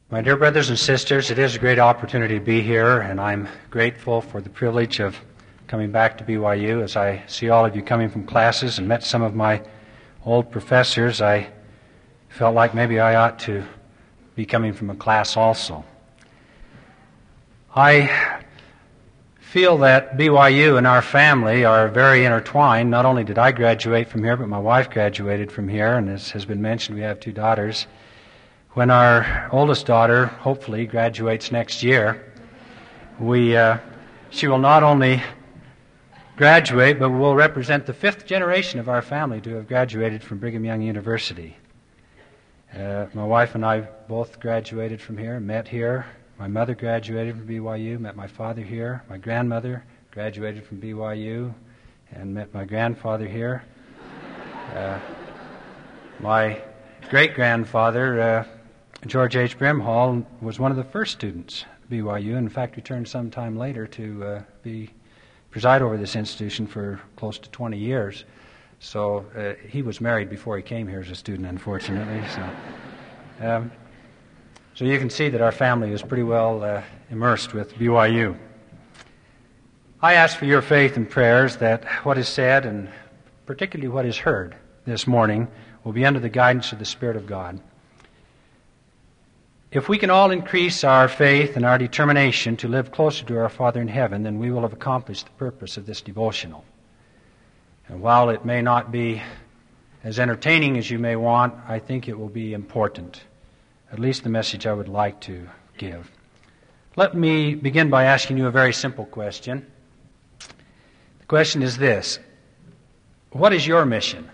My dear brothers and sisters, it is a great opportunity to be here, and I'm grateful for the privilege of coming back to BYU. As I see all of you coming from classes and met some of my old professors, I felt like maybe I ought to be coming from a class also. I feel that BYU and our family are very intertwined. Not only did I graduate from here, but my wife graduated from here, and as has been mentioned, we have two daughters. When our oldest daughter, hopefully, graduates next year, she will not only graduate, but will represent the fifth generation of our family to have graduated from Brigham Young University. My wife and I both graduated from here, met here. My mother graduated from BYU, met my father here. My grandmother graduated from BYU and met my grandfather here. My great-grandfather, George H. Brimhall, was one of the first students at BYU. In fact, returned sometime later to preside over this institution for close to 20 years. So he was married before he came here as a student, unfortunately. So you can see that our family is pretty well immersed with BYU. I ask for your faith and prayers that what is said, and particularly what is heard this morning, will be under the guidance of the Spirit of God. If we can all increase our faith and our determination to live closer to our Father in heaven, then we will have accomplished the purpose of this devotional. And while it may not be as entertaining as you may want, I think it will be important, at least the message I would like to give. Let me begin by asking you a very simple question. The question is this: what is your mission?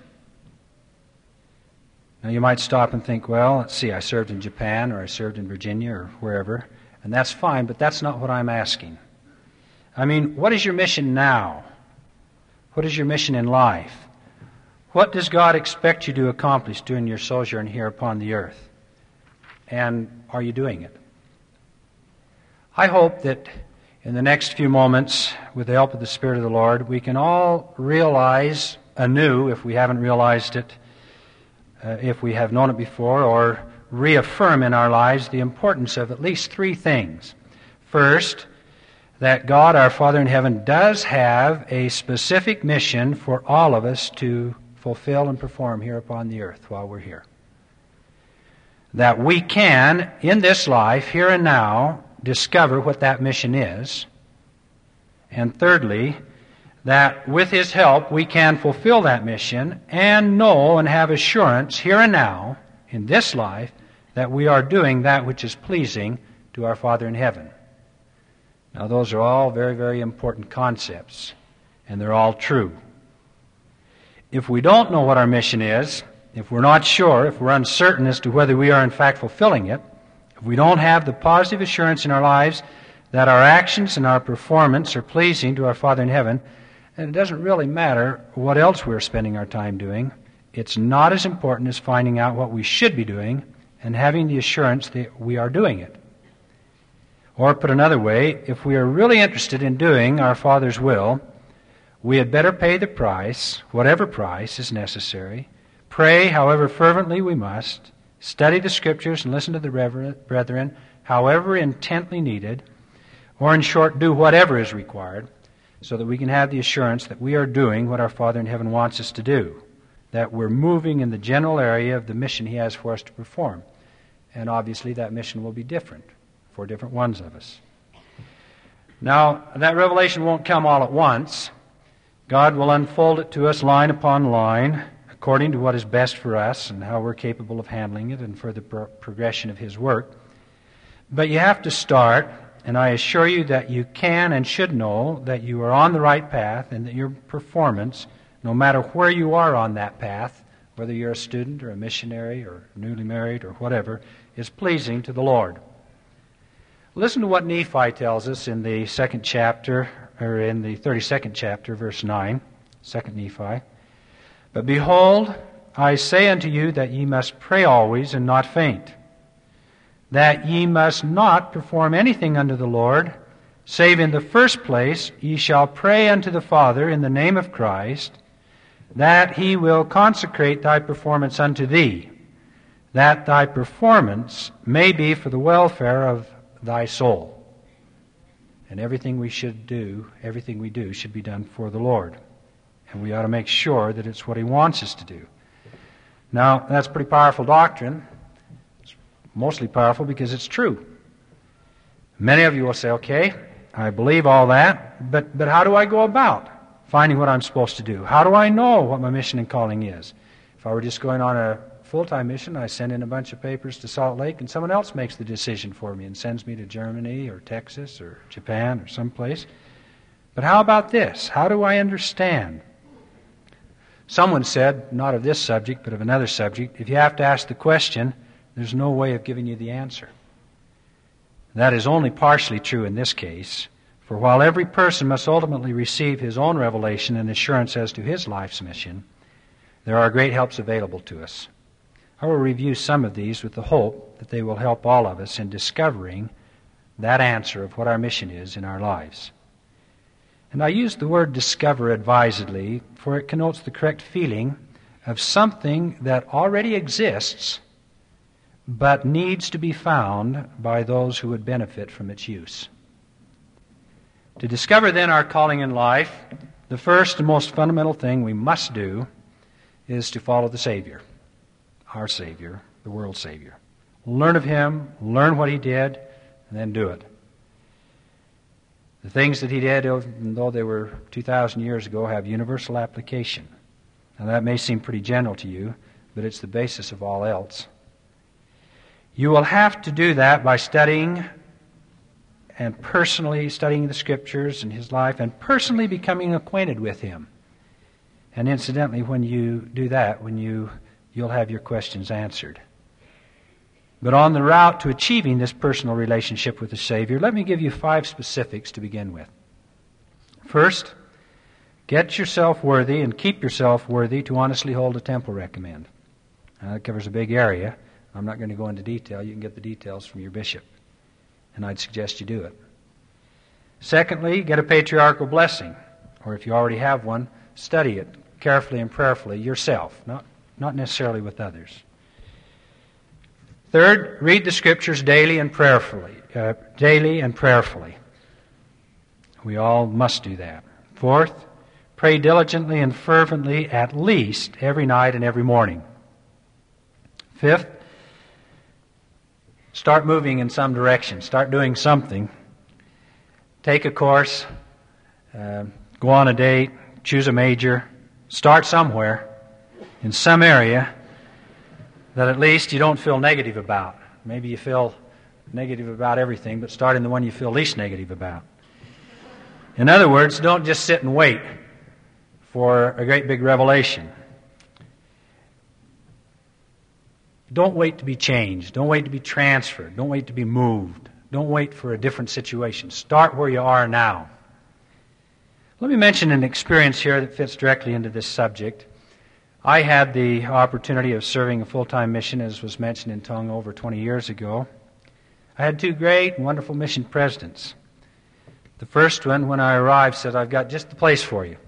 Now, you might stop and think, well, let's see, I served in Japan, or I served in Virginia, or wherever, and that's fine, but that's not what I'm asking. I mean, what is your mission now? What is your mission in life? What does God expect you to accomplish during your sojourn here upon the earth? And are you doing it? I hope that in the next few moments, with the help of the Spirit of the Lord, we can all realize anew, if we haven't realized it, if we have known it before, or reaffirm in our lives the importance of at least three things. First, that God, our Father in heaven, does have a specific mission for all of us to fulfill and perform here upon the earth while we're here. That we can, in this life, here and now, discover what that mission is. And thirdly, that with His help we can fulfill that mission and know and have assurance here and now, in this life, that we are doing that which is pleasing to our Father in heaven. Now, those are all very, very important concepts, and they're all true. If we don't know what our mission is, if we're not sure, if we're uncertain as to whether we are in fact fulfilling it, if we don't have the positive assurance in our lives that our actions and our performance are pleasing to our Father in heaven, and it doesn't really matter what else we're spending our time doing. It's not as important as finding out what we should be doing and having the assurance that we are doing it. Or put another way, if we are really interested in doing our Father's will, we had better pay the price, whatever price is necessary, pray however fervently we must, study the Scriptures and listen to the brethren however intently needed, or in short, do whatever is required, so that we can have the assurance that we are doing what our Father in heaven wants us to do, that we're moving in the general area of the mission He has for us to perform. And obviously that mission will be different for different ones of us. Now, that revelation won't come all at once. God will unfold it to us line upon line, according to what is best for us and how we're capable of handling it and for the progression of His work. But you have to start. And I assure you that you can and should know that you are on the right path and that your performance, no matter where you are on that path, whether you're a student or a missionary or newly married or whatever, is pleasing to the Lord. Listen to what Nephi tells us in the second chapter, or in the 32nd chapter, verse 9, 2 Nephi. But behold, I say unto you that ye must pray always and not faint, that ye must not perform anything unto the Lord, save in the first place ye shall pray unto the Father in the name of Christ, that He will consecrate thy performance unto thee, that thy performance may be for the welfare of thy soul. And everything we do should be done for the Lord. And we ought to make sure that it's what He wants us to do. Now, that's pretty powerful doctrine. It's mostly powerful because it's true. Many of you will say, okay, I believe all that, but how do I go about finding what I'm supposed to do? How do I know what my mission and calling is? If I were just going on a full-time mission, I send in a bunch of papers to Salt Lake and someone else makes the decision for me and sends me to Germany or Texas or Japan or someplace. But how about this? How do I understand? Someone said, not of this subject, but of another subject, if you have to ask the question, there's no way of giving you the answer. That is only partially true in this case, for while every person must ultimately receive his own revelation and assurance as to his life's mission, there are great helps available to us. I will review some of these with the hope that they will help all of us in discovering that answer of what our mission is in our lives. And I use the word discover advisedly, for it connotes the correct feeling of something that already exists but needs to be found by those who would benefit from its use. To discover then our calling in life, the first and most fundamental thing we must do is to follow the Savior, our Savior, the world's Savior. Learn of Him, learn what He did, and then do it. The things that He did, even though they were 2,000 years ago, have universal application. Now that may seem pretty general to you, but it's the basis of all else. You will have to do that by studying and personally studying the Scriptures and His life and personally becoming acquainted with Him. And incidentally, when you do that, you'll have your questions answered. But on the route to achieving this personal relationship with the Savior, let me give you 5 specifics to begin with. First, get yourself worthy and keep yourself worthy to honestly hold a temple recommend. Now, that covers a big area. I'm not going to go into detail. You can get the details from your bishop. And I'd suggest you do it. Secondly, get a patriarchal blessing. Or if you already have one, study it carefully and prayerfully yourself, not necessarily with others. Third, read the Scriptures daily and prayerfully. We all must do that. Fourth, pray diligently and fervently at least every night and every morning. Fifth, start moving in some direction. Start doing something. Take a course. Go on a date. Choose a major. Start somewhere in some area that at least you don't feel negative about. Maybe you feel negative about everything, but start in the one you feel least negative about. In other words, don't just sit and wait for a great big revelation. Don't wait to be changed. Don't wait to be transferred. Don't wait to be moved. Don't wait for a different situation. Start where you are now. Let me mention an experience here that fits directly into this subject. I had the opportunity of serving a full-time mission, as was mentioned in Tonga over 20 years ago. I had 2 great and wonderful mission presidents. The first one, when I arrived, said, "I've got just the place for you.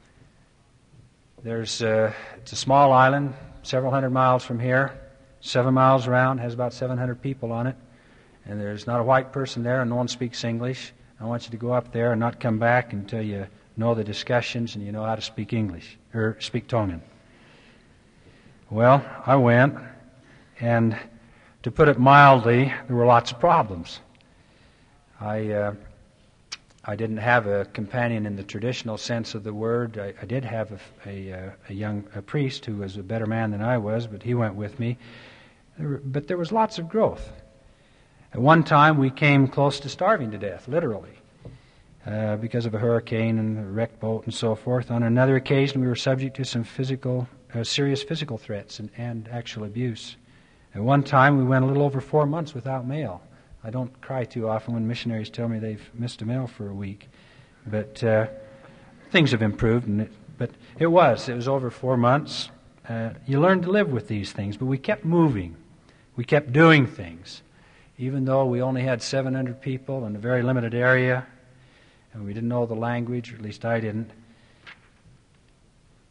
It's a small island, several hundred miles from here, 7 miles around, has about 700 people on it, and there's not a white person there, and no one speaks English. I want you to go up there and not come back until you know the discussions and you know how to speak English, or speak Tongan." Well, I went, and to put it mildly, there were lots of problems. I didn't have a companion in the traditional sense of the word. I did have a priest who was a better man than I was, but he went with me. But there was lots of growth. At one time, we came close to starving to death, literally, because of a hurricane and a wrecked boat and so forth. On another occasion, we were subject to some serious physical threats and actual abuse. At one time, we went a little over 4 months without mail. I don't cry too often when missionaries tell me they've missed a mail for a week. But things have improved. But it was over 4 months. You learn to live with these things. But we kept moving. We kept doing things. Even though we only had 700 people in a very limited area, and we didn't know the language, or at least I didn't.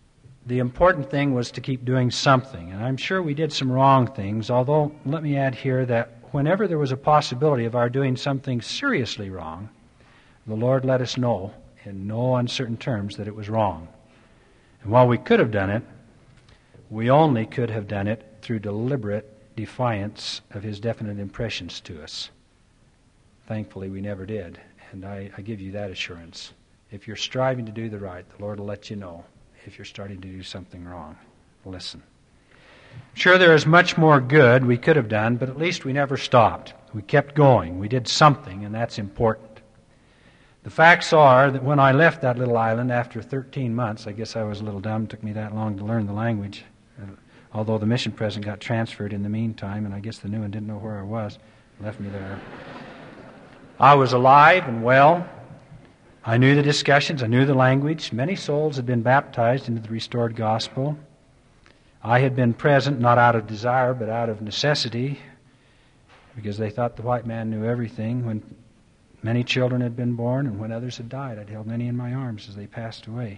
the important thing was to keep doing something. And I'm sure we did some wrong things, although let me add here that whenever there was a possibility of our doing something seriously wrong, the Lord let us know in no uncertain terms that it was wrong. And while we could have done it, we only could have done it through deliberate defiance of His definite impressions to us. Thankfully, we never did, and I give you that assurance. If you're striving to do the right, the Lord will let you know if you're starting to do something wrong. Listen. Sure, there is much more good we could have done, but at least we never stopped. We kept going. We did something, and that's important. The facts are that when I left that little island after 13 months, I guess I was a little dumb, it took me that long to learn the language, although the mission president got transferred in the meantime, and I guess the new one didn't know where I was, left me there. I was alive and well. I knew the discussions, I knew the language. Many souls had been baptized into the restored gospel. I had been present, not out of desire, but out of necessity, because they thought the white man knew everything. When many children had been born, and when others had died, I'd held many in my arms as they passed away.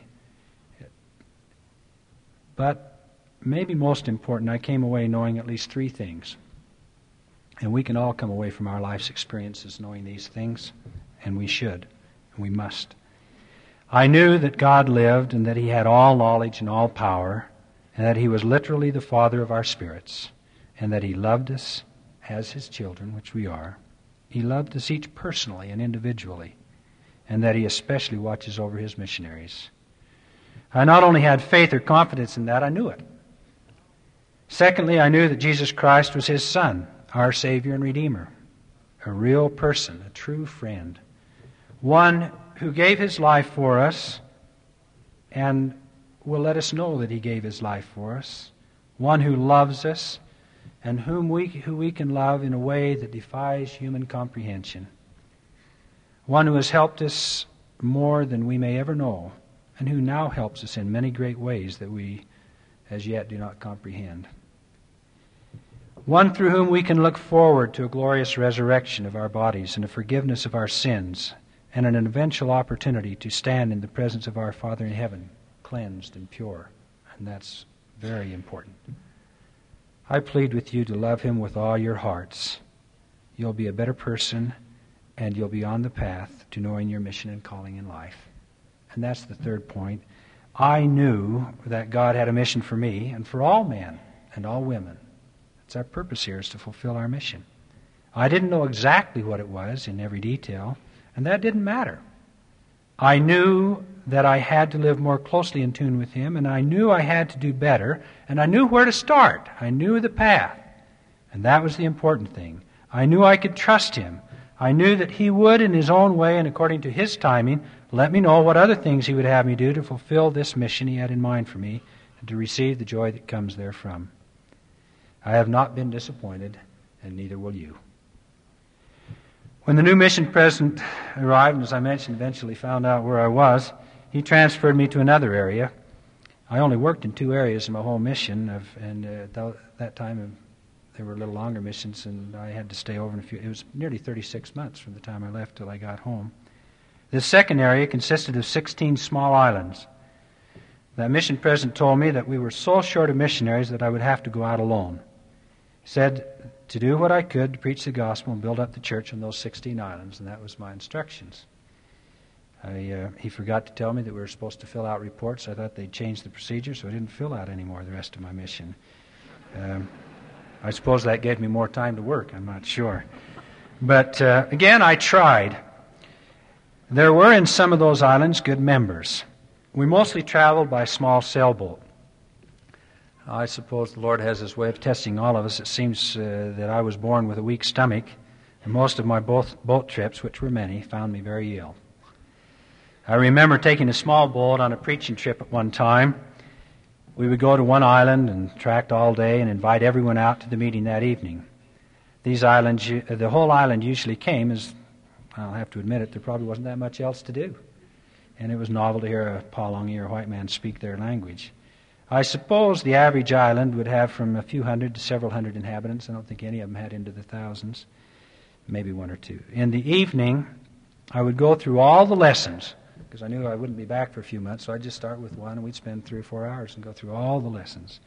But maybe most important, I came away knowing at least three things. And we can all come away from our life's experiences knowing these things, and we should, and we must. I knew that God lived, and that He had all knowledge and all power, and that He was literally the Father of our spirits, and that He loved us as His children, which we are. He loved us each personally and individually, and that He especially watches over His missionaries. I not only had faith or confidence in that, I knew it. Secondly, I knew that Jesus Christ was His Son, our Savior and Redeemer, a real person, a true friend, one who gave His life for us and will let us know that He gave His life for us, one who loves us and who we can love in a way that defies human comprehension, one who has helped us more than we may ever know, and who now helps us in many great ways that we as yet do not comprehend. One through whom we can look forward to a glorious resurrection of our bodies and a forgiveness of our sins and an eventual opportunity to stand in the presence of our Father in heaven, cleansed and pure. And that's very important. I plead with you to love Him with all your hearts. You'll be a better person, and you'll be on the path to knowing your mission and calling in life. And that's the third point. I knew that God had a mission for me and for all men and all women. That's our purpose here, is to fulfill our mission. I didn't know exactly what it was in every detail, and that didn't matter. I knew that I had to live more closely in tune with Him, and I knew I had to do better, and I knew where to start. I knew the path, and that was the important thing. I knew I could trust Him. I knew that He would, in His own way and according to His timing, let me know what other things He would have me do to fulfill this mission He had in mind for me and to receive the joy that comes therefrom. I have not been disappointed, and neither will you. When the new mission president arrived, and as I mentioned, eventually found out where I was, he transferred me to another area. I only worked in two areas in my whole mission, and at that time there were a little longer missions, and I had to stay over in a few. It was nearly 36 months from the time I left till I got home. This second area consisted of 16 small islands. That mission president told me that we were so short of missionaries that I would have to go out alone. He said to do what I could to preach the gospel and build up the church on those 16 islands, and that was my instructions. He forgot to tell me that we were supposed to fill out reports. I thought they'd changed the procedure, so I didn't fill out any more the rest of my mission. I suppose that gave me more time to work, I'm not sure. But again, I tried. There were in some of those islands good members. We mostly traveled by small sailboat. I suppose the Lord has His way of testing all of us. It seems that I was born with a weak stomach, and most of my boat trips, which were many, found me very ill. I remember taking a small boat on a preaching trip at one time. We would go to one island and tract all day and invite everyone out to the meeting that evening. These islands, the whole island usually came as, I'll have to admit it, there probably wasn't that much else to do. And it was novel to hear a Paulongi or white man speak their language. I suppose the average island would have from a few hundred to several hundred inhabitants. I don't think any of them had into the thousands, maybe one or two. In the evening, I would go through all the lessons, because I knew I wouldn't be back for a few months, so I'd just start with one, and we'd spend 3 or 4 hours and go through all the lessons.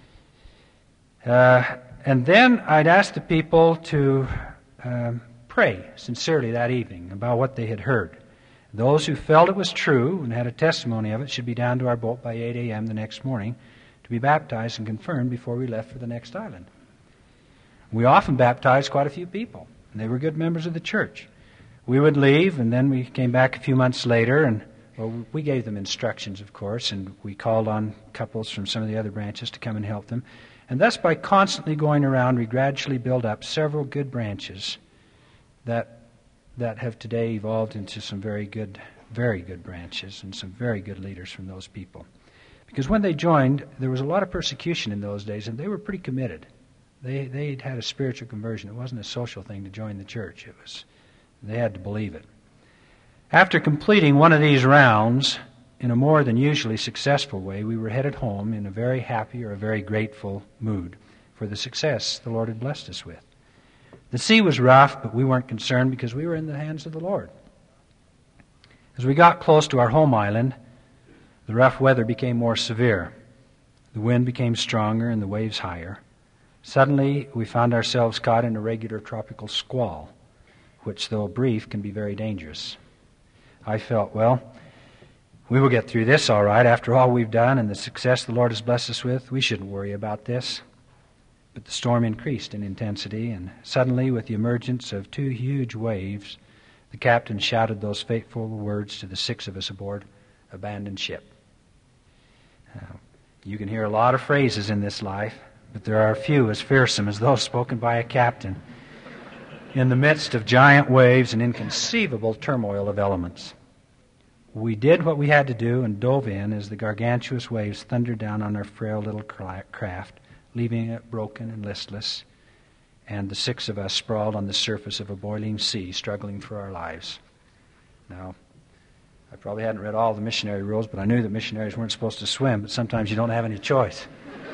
And then I'd ask the people to pray sincerely that evening about what they had heard. Those who felt it was true and had a testimony of it should be down to our boat by 8 a.m. the next morning to be baptized and confirmed before we left for the next island. We often baptized quite a few people, and they were good members of the church. We would leave, and then we came back a few months later, and we gave them instructions, of course, and we called on couples from some of the other branches to come and help them. And thus, by constantly going around, we gradually build up several good branches that have today evolved into some very good branches and some very good leaders from those people. Because when they joined, there was a lot of persecution in those days, and they were pretty committed. They'd had a spiritual conversion. It wasn't a social thing to join the church. They had to believe it. After completing one of these rounds in a more than usually successful way, we were headed home in a very happy or a very grateful mood for the success the Lord had blessed us with. The sea was rough, but we weren't concerned because we were in the hands of the Lord. As we got close to our home island, the rough weather became more severe. The wind became stronger and the waves higher. Suddenly, we found ourselves caught in a regular tropical squall, which, though brief, can be very dangerous. I felt, well, we will get through this all right. After all we've done and the success the Lord has blessed us with, we shouldn't worry about this. But the storm increased in intensity, and suddenly, with the emergence of 2 huge waves, the captain shouted those fateful words to the 6 of us aboard, "Abandon ship." You can hear a lot of phrases in this life, but there are a few as fearsome as those spoken by a captain in the midst of giant waves and inconceivable turmoil of elements. We did what we had to do and dove in as the gargantuous waves thundered down on our frail little craft, leaving it broken and listless, and the 6 of us sprawled on the surface of a boiling sea, struggling for our lives. Now, I probably hadn't read all the missionary rules, but I knew that missionaries weren't supposed to swim, but sometimes you don't have any choice.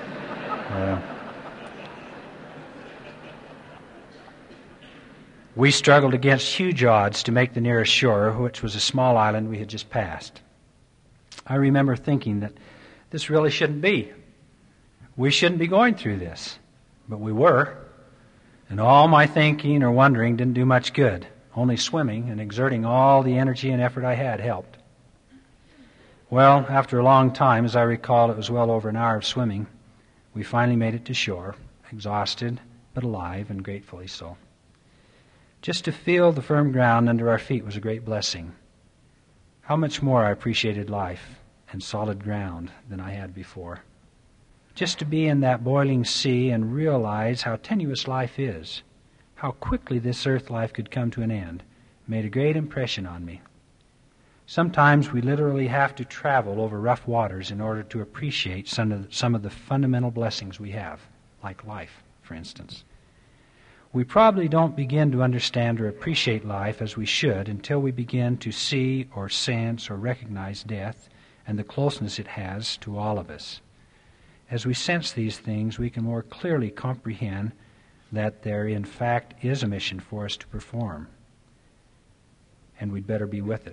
We struggled against huge odds to make the nearest shore, which was a small island we had just passed. I remember thinking that this really shouldn't be. We shouldn't be going through this. But we were. And all my thinking or wondering didn't do much good. Only swimming and exerting all the energy and effort I had helped. Well, after a long time, as I recall, it was well over an hour of swimming, we finally made it to shore, exhausted but alive and gratefully so. Just to feel the firm ground under our feet was a great blessing. How much more I appreciated life and solid ground than I had before. Just to be in that boiling sea and realize how tenuous life is, how quickly this earth life could come to an end, made a great impression on me. Sometimes we literally have to travel over rough waters in order to appreciate some of the fundamental blessings we have, like life, for instance. We probably don't begin to understand or appreciate life as we should until we begin to see or sense or recognize death and the closeness it has to all of us. As we sense these things, we can more clearly comprehend that there, in fact, is a mission for us to perform, and we'd better be with it.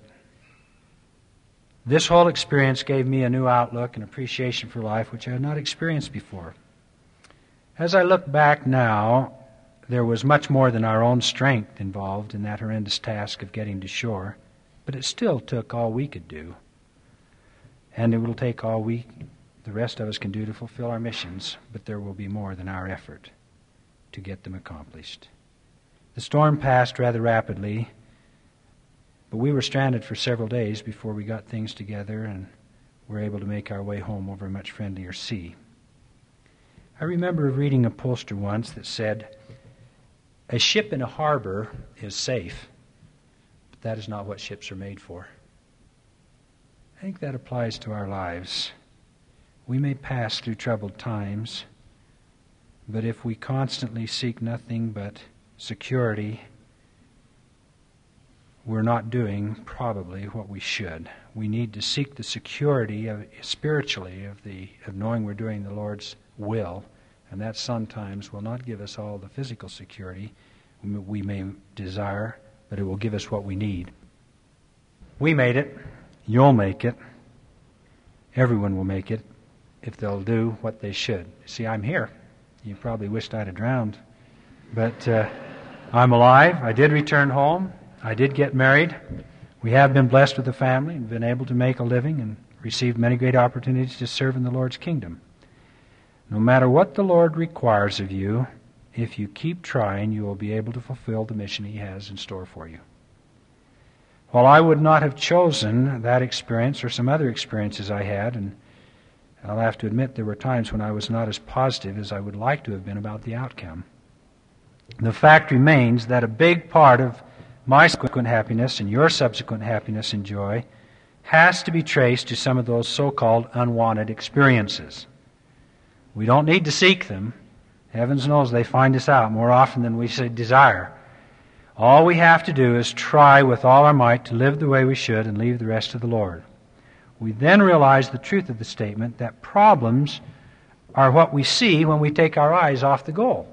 This whole experience gave me a new outlook and appreciation for life which I had not experienced before. As I look back now, there was much more than our own strength involved in that horrendous task of getting to shore, but it still took all we could do. And it will take all the rest of us can do to fulfill our missions, but there will be more than our effort to get them accomplished. The storm passed rather rapidly, but we were stranded for several days before we got things together and were able to make our way home over a much friendlier sea. I remember reading a poster once that said, "A ship in a harbor is safe, but that is not what ships are made for." I think that applies to our lives. We may pass through troubled times, but if we constantly seek nothing but security, we're not doing probably what we should. We need to seek the security spiritually of knowing we're doing the Lord's will, and that sometimes will not give us all the physical security we may desire, but it will give us what we need. We made it. You'll make it. Everyone will make it if they'll do what they should. See, I'm here. You probably wished I'd have drowned. But I'm alive. I did return home. I did get married. We have been blessed with a family and been able to make a living and received many great opportunities to serve in the Lord's kingdom. No matter what the Lord requires of you, if you keep trying, you will be able to fulfill the mission He has in store for you. While I would not have chosen that experience or some other experiences I had, and I'll have to admit there were times when I was not as positive as I would like to have been about the outcome, the fact remains that a big part of my subsequent happiness and your subsequent happiness and joy has to be traced to some of those so-called unwanted experiences. We don't need to seek them. Heavens knows they find us out more often than we desire. All we have to do is try with all our might to live the way we should and leave the rest to the Lord. We then realize the truth of the statement that problems are what we see when we take our eyes off the goal.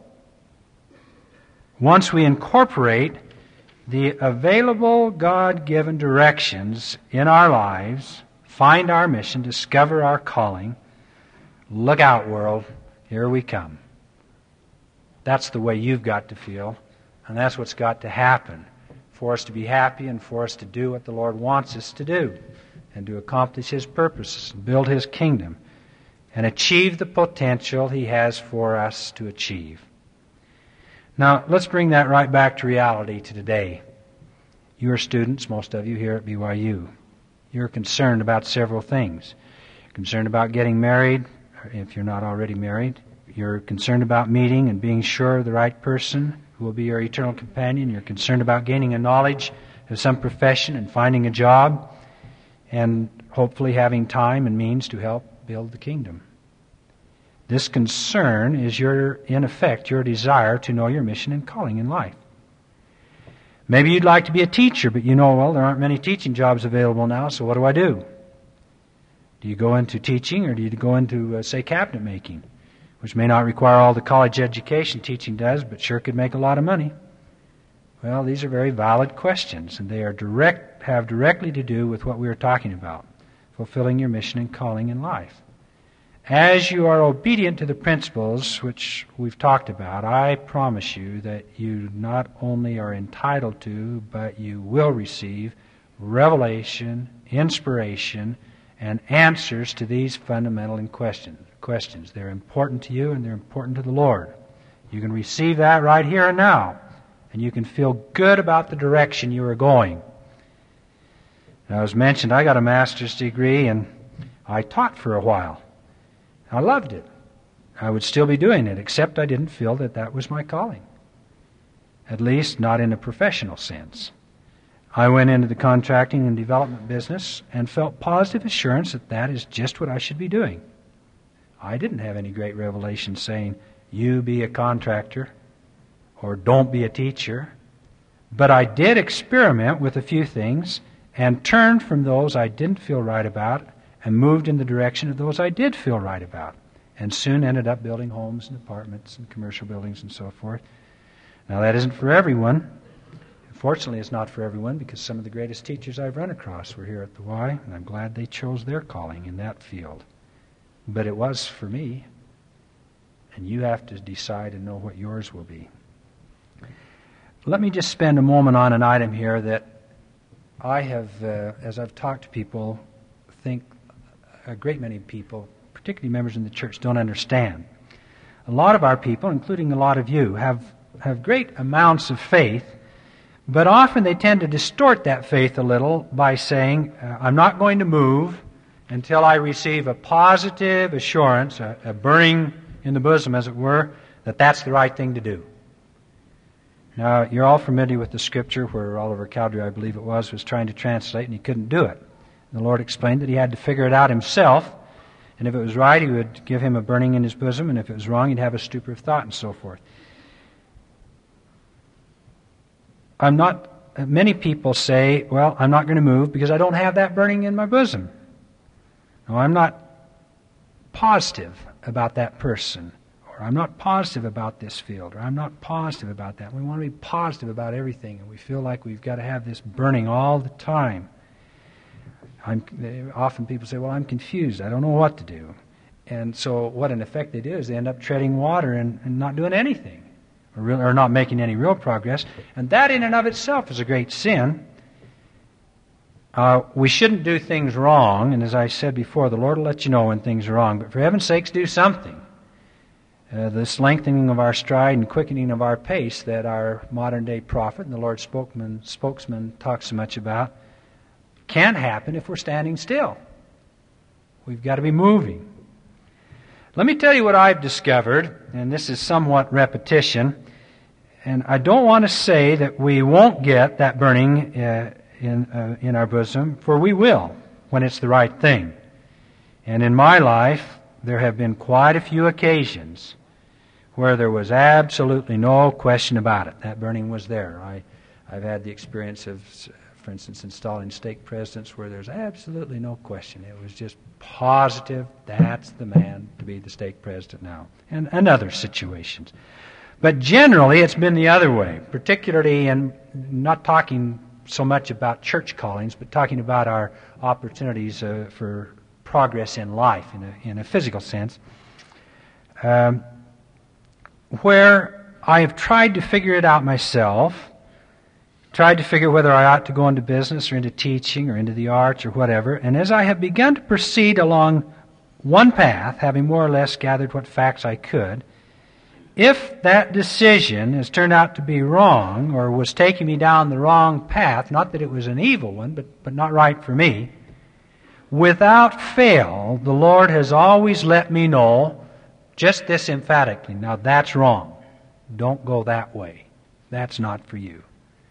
Once we incorporate the available God-given directions in our lives, find our mission, discover our calling, look out, world, here we come. That's the way you've got to feel, and that's what's got to happen for us to be happy and for us to do what the Lord wants us to do and to accomplish His purposes, build His kingdom, and achieve the potential He has for us to achieve. Now, let's bring that right back to reality to today. You are students, most of you here at BYU. You're concerned about several things. You're concerned about getting married, if you're not already married. You're concerned about meeting and being sure of the right person who will be your eternal companion. You're concerned about gaining a knowledge of some profession and finding a job and hopefully having time and means to help build the kingdom. This concern is in effect, your desire to know your mission and calling in life. Maybe you'd like to be a teacher, but you know, well, there aren't many teaching jobs available now, so what do? Do you go into teaching or do you go into, say, cabinet making, which may not require all the college education teaching does, but sure could make a lot of money? Well, these are very valid questions, and they have directly to do with what we were talking about, fulfilling your mission and calling in life. As you are obedient to the principles which we've talked about, I promise you that you not only are entitled to, but you will receive revelation, inspiration, and answers to these fundamental questions. They're important to you and they're important to the Lord. You can receive that right here and now, and you can feel good about the direction you are going. Now, as mentioned, I got a master's degree and I taught for a while. I loved it. I would still be doing it, except I didn't feel that that was my calling. At least not in a professional sense. I went into the contracting and development business and felt positive assurance that that is just what I should be doing. I didn't have any great revelation saying, you be a contractor or don't be a teacher. But I did experiment with a few things and turned from those I didn't feel right about and moved in the direction of those I did feel right about, and soon ended up building homes and apartments and commercial buildings and so forth. Now, that isn't for everyone. Fortunately, it's not for everyone, because some of the greatest teachers I've run across were here at the Y, and I'm glad they chose their calling in that field. But it was for me, and you have to decide and know what yours will be. Let me just spend a moment on an item here that I have, as I've talked to people, think a great many people, particularly members in the church, don't understand. A lot of our people, including a lot of you, have great amounts of faith, but often they tend to distort that faith a little by saying, I'm not going to move until I receive a positive assurance, a burning in the bosom, as it were, that that's the right thing to do. Now, you're all familiar with the scripture where Oliver Cowdery, I believe it was trying to translate, and he couldn't do it. The Lord explained that he had to figure it out himself, and if it was right, he would give him a burning in his bosom, and if it was wrong, he'd have a stupor of thought, and so forth. Many people say, well, I'm not going to move because I don't have that burning in my bosom. No, I'm not positive about that person, or I'm not positive about this field, or I'm not positive about that. We want to be positive about everything, and we feel like we've got to have this burning all the time. Often people say, well, I'm confused. I don't know what to do. And so what in effect they do is they end up treading water and not doing anything, or not making any real progress. And that in and of itself is a great sin. We shouldn't do things wrong, and as I said before, the Lord will let you know when things are wrong. But for heaven's sakes, do something. This lengthening of our stride and quickening of our pace that our modern-day prophet and the Lord's spokesman talks so much about can't happen if we're standing still. We've got to be moving. Let me tell you what I've discovered, and this is somewhat repetition, and I don't want to say that we won't get that burning in our bosom, for we will when it's the right thing. And in my life, there have been quite a few occasions where there was absolutely no question about it. That burning was there. I've had the experience of, for instance, installing stake presidents where there's absolutely no question. It was just positive, that's the man to be the stake president now. And other situations. But generally, it's been the other way, particularly in not talking so much about church callings, but talking about our opportunities for progress in life, in a physical sense, where I have tried to figure it out myself, tried to figure whether I ought to go into business or into teaching or into the arts or whatever, and as I have begun to proceed along one path, having more or less gathered what facts I could, if that decision has turned out to be wrong or was taking me down the wrong path, not that it was an evil one, but not right for me, without fail, the Lord has always let me know just this emphatically. Now that's wrong. Don't go that way. That's not for you.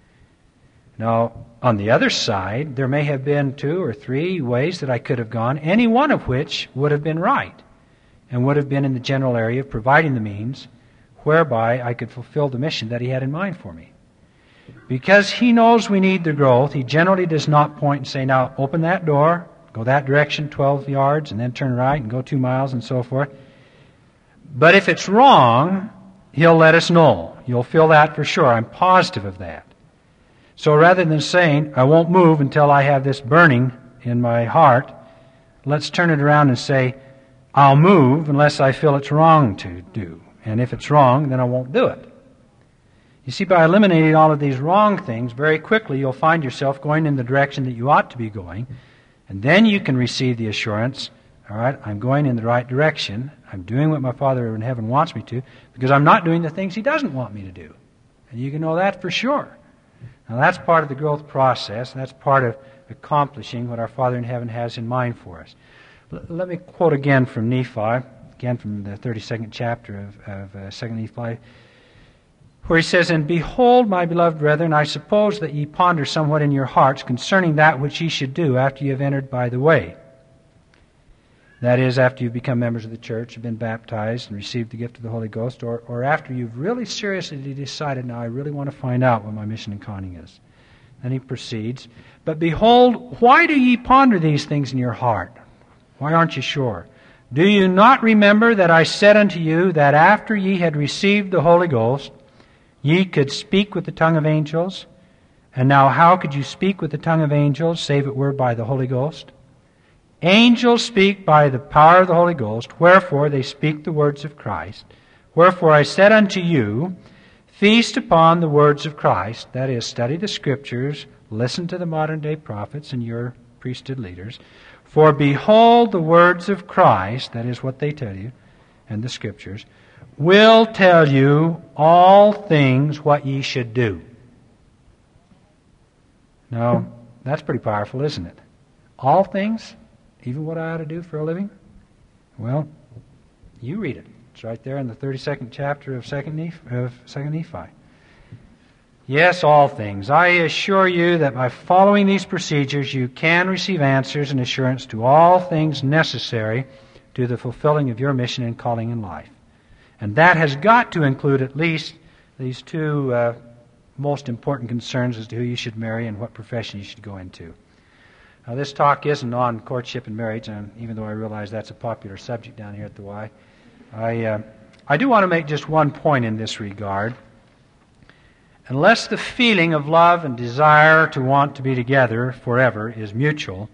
Now, on the other side, there may have been 2 or 3 ways that I could have gone, any one of which would have been right and would have been in the general area of providing the means whereby I could fulfill the mission that He had in mind for me. Because He knows we need the growth, He generally does not point and say, now open that door, go that direction 12 yards, and then turn right and go 2 miles and so forth. But if it's wrong, He'll let us know. You'll feel that for sure. I'm positive of that. So rather than saying, I won't move until I have this burning in my heart, let's turn it around and say, I'll move unless I feel it's wrong to do. And if it's wrong, then I won't do it. You see, by eliminating all of these wrong things, very quickly you'll find yourself going in the direction that you ought to be going. And then you can receive the assurance, all right, I'm going in the right direction. I'm doing what my Father in heaven wants me to, because I'm not doing the things He doesn't want me to do. And you can know that for sure. Now that's part of the growth process, and that's part of accomplishing what our Father in heaven has in mind for us. Let me quote again from Nephi, again from the 32nd chapter of 2nd Nephi, where he says, And behold, my beloved brethren, I suppose that ye ponder somewhat in your hearts concerning that which ye should do after ye have entered by the way. That is, after you've become members of the church, have been baptized and received the gift of the Holy Ghost, or after you've really seriously decided, now I really want to find out what my mission in conning is. Then he proceeds, But behold, why do ye ponder these things in your heart? Why aren't you sure? Do you not remember that I said unto you that after ye had received the Holy Ghost, ye could speak with the tongue of angels? And now how could you speak with the tongue of angels, save it were by the Holy Ghost? Angels speak by the power of the Holy Ghost, wherefore they speak the words of Christ. Wherefore I said unto you, feast upon the words of Christ, that is, study the Scriptures, listen to the modern-day prophets and your priesthood leaders. For behold, the words of Christ, that is what they tell you, and the Scriptures, will tell you all things what ye should do. Now, that's pretty powerful, isn't it? All things? Even what I ought to do for a living? Well, you read it. It's right there in the 32nd chapter of 2nd Nephi. Yes, all things. I assure you that by following these procedures, you can receive answers and assurance to all things necessary to the fulfilling of your mission and calling in life. And that has got to include at least these 2 most important concerns as to who you should marry and what profession you should go into. Now, this talk isn't on courtship and marriage, and even though I realize that's a popular subject down here at the Y, I do want to make just one point in this regard. Unless the feeling of love and desire to want to be together forever is mutual,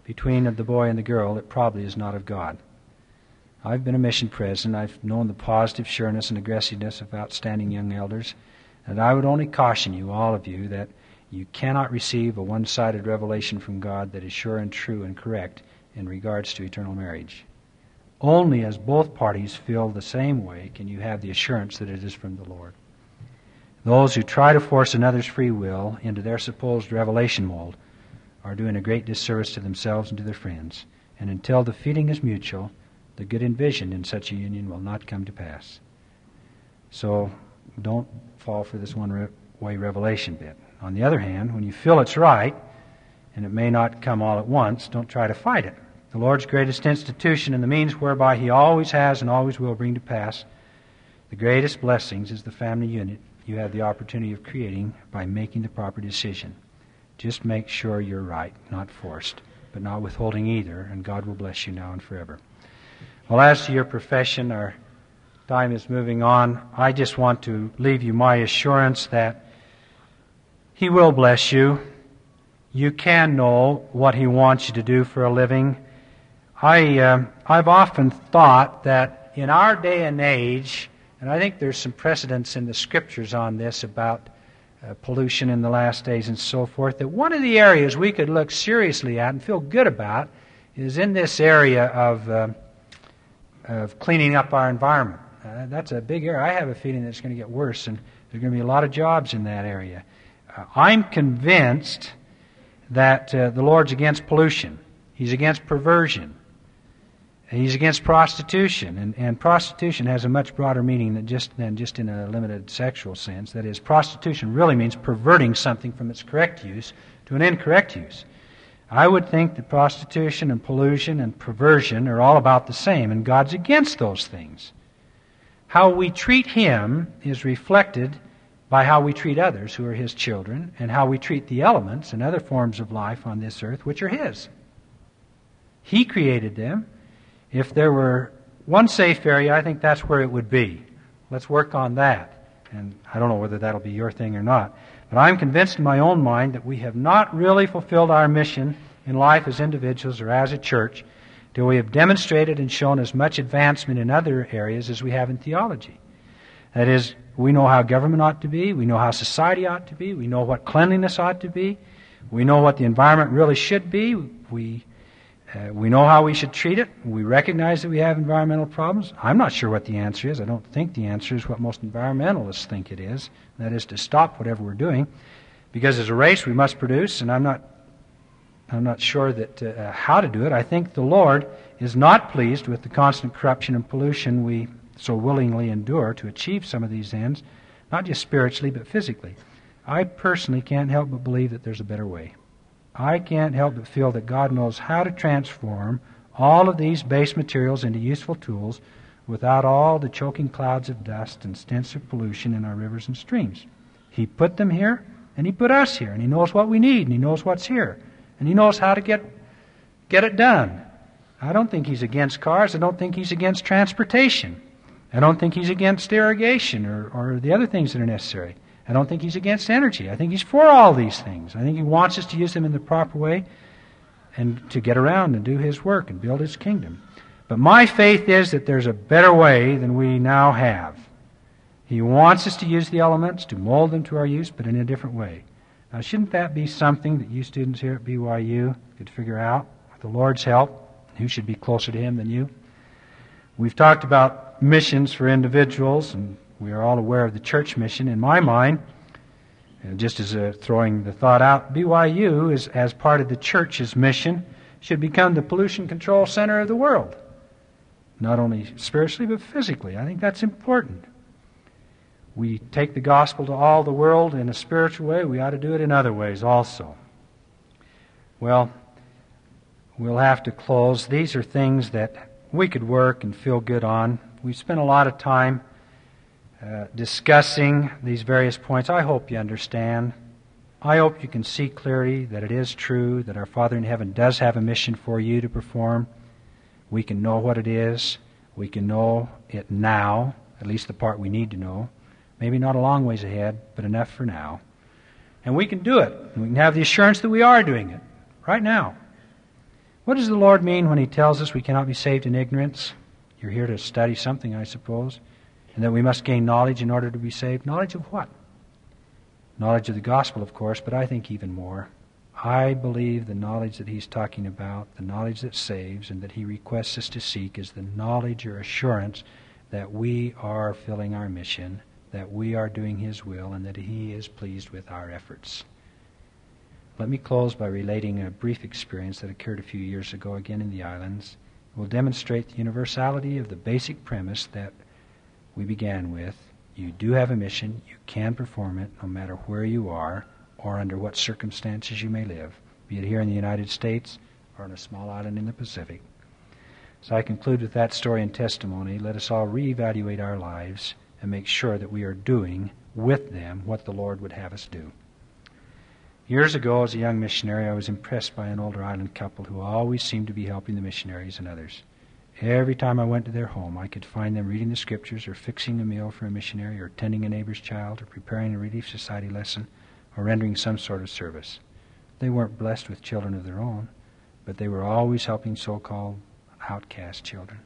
between the boy and the girl, it probably is not of God. I've been a mission president. I've known the positive sureness and aggressiveness of outstanding young elders. And I would only caution you, all of you, that you cannot receive a one-sided revelation from God that is sure and true and correct in regards to eternal marriage. Only as both parties feel the same way can you have the assurance that it is from the Lord. Those who try to force another's free will into their supposed revelation mold are doing a great disservice to themselves and to their friends. And until the feeling is mutual, the good envisioned in such a union will not come to pass. So don't fall for this one-way revelation bit. On the other hand, when you feel it's right, and it may not come all at once, don't try to fight it. The Lord's greatest institution and the means whereby He always has and always will bring to pass the greatest blessings is the family unit you have the opportunity of creating by making the proper decision. Just make sure you're right, not forced, but not withholding either, and God will bless you now and forever. Well, as to your profession, our time is moving on. I just want to leave you my assurance that He will bless you. You can know what He wants you to do for a living. I've often thought that in our day and age, and I think there's some precedents in the Scriptures on this about pollution in the last days and so forth, that one of the areas we could look seriously at and feel good about is in this area of cleaning up our environment. That's a big area. I have a feeling that it's going to get worse, and there's going to be a lot of jobs in that area. I'm convinced that the Lord's against pollution. He's against perversion. He's against prostitution, and prostitution has a much broader meaning than just in a limited sexual sense. That is, prostitution really means perverting something from its correct use to an incorrect use. I would think that prostitution and pollution and perversion are all about the same, and God's against those things. How we treat Him is reflected by how we treat others who are His children, and how we treat the elements and other forms of life on this earth, which are His. He created them. If there were one safe area, I think that's where it would be. Let's work on that. And I don't know whether that'll be your thing or not. But I'm convinced in my own mind that we have not really fulfilled our mission in life as individuals or as a church till we have demonstrated and shown as much advancement in other areas as we have in theology. That is, we know how government ought to be. We know how society ought to be. We know what cleanliness ought to be. We know what the environment really should be. We know how we should treat it. We recognize that we have environmental problems. I'm not sure what the answer is. I don't think the answer is what most environmentalists think it is. That is to stop whatever we're doing. Because as a race we must produce, and I'm not sure that how to do it. I think the Lord is not pleased with the constant corruption and pollution we so willingly endure to achieve some of these ends, not just spiritually but physically. I personally can't help but believe that there's a better way. I can't help but feel that God knows how to transform all of these base materials into useful tools without all the choking clouds of dust and stints of pollution in our rivers and streams. He put them here, and He put us here, and He knows what we need, and He knows what's here, and He knows how to get it done. I don't think He's against cars. I don't think He's against transportation. I don't think He's against irrigation or the other things that are necessary. I don't think He's against energy. I think He's for all these things. I think He wants us to use them in the proper way and to get around and do His work and build His kingdom. But my faith is that there's a better way than we now have. He wants us to use the elements, to mold them to our use, but in a different way. Now, shouldn't that be something that you students here at BYU could figure out with the Lord's help? Who should be closer to Him than you? We've talked about missions for individuals, and we are all aware of the church mission. In my mind, just as throwing the thought out, BYU, is, as part of the church's mission, should become the pollution control center of the world. Not only spiritually, but physically. I think that's important. We take the gospel to all the world in a spiritual way. We ought to do it in other ways also. Well, we'll have to close. These are things that we could work and feel good on. We've spent a lot of time discussing these various points. I hope you understand. I hope you can see clearly that it is true that our Father in heaven does have a mission for you to perform. We can know what it is. We can know it now, at least the part we need to know. Maybe not a long ways ahead, but enough for now. And we can do it. And we can have the assurance that we are doing it right now. What does the Lord mean when He tells us we cannot be saved in ignorance? You're here to study something, I suppose, and that we must gain knowledge in order to be saved. Knowledge of what? Knowledge of the gospel, of course, but I think even more. I believe the knowledge that He's talking about, the knowledge that saves and that He requests us to seek, is the knowledge or assurance that we are filling our mission, that we are doing His will, and that He is pleased with our efforts. Let me close by relating a brief experience that occurred a few years ago, again in the islands. It will demonstrate the universality of the basic premise that we began with. You do have a mission. You can perform it no matter where you are or under what circumstances you may live, be it here in the United States or on a small island in the Pacific. So I conclude with that story and testimony. Let us all reevaluate our lives and make sure that we are doing with them what the Lord would have us do. Years ago, as a young missionary, I was impressed by an older island couple who always seemed to be helping the missionaries and others. Every time I went to their home, I could find them reading the Scriptures or fixing a meal for a missionary or tending a neighbor's child or preparing a Relief Society lesson or rendering some sort of service. They weren't blessed with children of their own, but they were always helping so-called outcast children.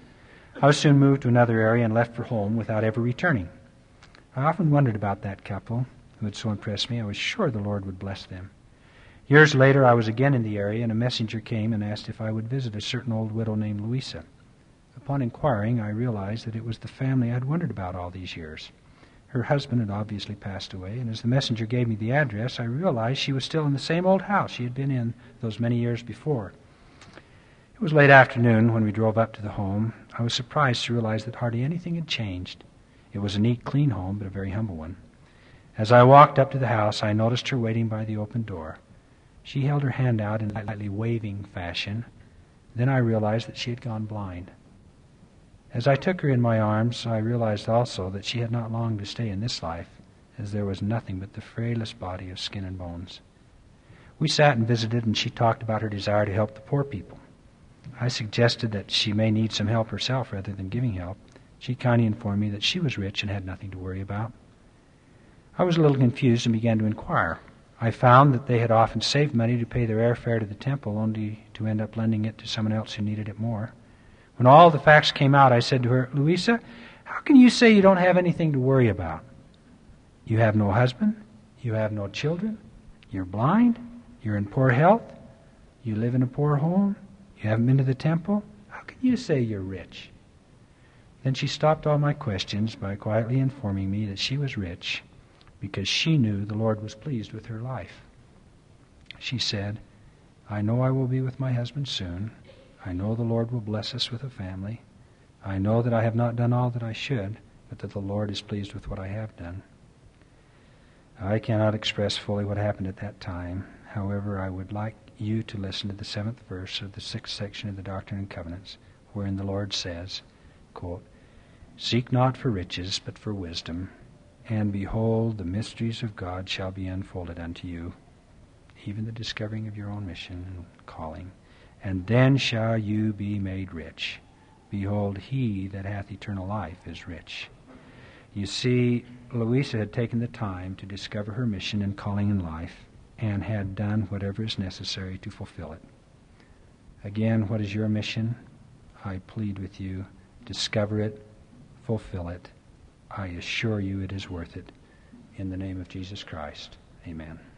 I was soon moved to another area and left for home without ever returning. I often wondered about that couple who had so impressed me. I was sure the Lord would bless them. Years later, I was again in the area, and a messenger came and asked if I would visit a certain old widow named Louisa. Upon inquiring, I realized that it was the family I had wondered about all these years. Her husband had obviously passed away, and as the messenger gave me the address, I realized she was still in the same old house she had been in those many years before. It was late afternoon when we drove up to the home. I was surprised to realize that hardly anything had changed. It was a neat, clean home, but a very humble one. As I walked up to the house, I noticed her waiting by the open door. She held her hand out in a lightly waving fashion. Then I realized that she had gone blind. As I took her in my arms, I realized also that she had not long to stay in this life, as there was nothing but the frailest body of skin and bones. We sat and visited, and she talked about her desire to help the poor people. I suggested that she may need some help herself rather than giving help. She kindly informed me that she was rich and had nothing to worry about. I was a little confused and began to inquire. I found that they had often saved money to pay their airfare to the temple, only to end up lending it to someone else who needed it more. When all the facts came out, I said to her, "Louisa, how can you say you don't have anything to worry about? You have no husband, you have no children, you're blind, you're in poor health, you live in a poor home, you haven't been to the temple. How can you say you're rich?" Then she stopped all my questions by quietly informing me that she was rich because she knew the Lord was pleased with her life. She said, "I know I will be with my husband soon. I know the Lord will bless us with a family. I know that I have not done all that I should, but that the Lord is pleased with what I have done." I cannot express fully what happened at that time. However, I would like you to listen to the 7th verse of the 6th section of the Doctrine and Covenants, wherein the Lord says, quote, "Seek not for riches, but for wisdom, and behold, the mysteries of God shall be unfolded unto you, even the discovering of your own mission and calling. And then shall you be made rich. Behold, he that hath eternal life is rich." You see, Louisa had taken the time to discover her mission and calling in life, and had done whatever is necessary to fulfill it. Again, what is your mission? I plead with you, discover it, fulfill it. I assure you it is worth it. In the name of Jesus Christ, amen.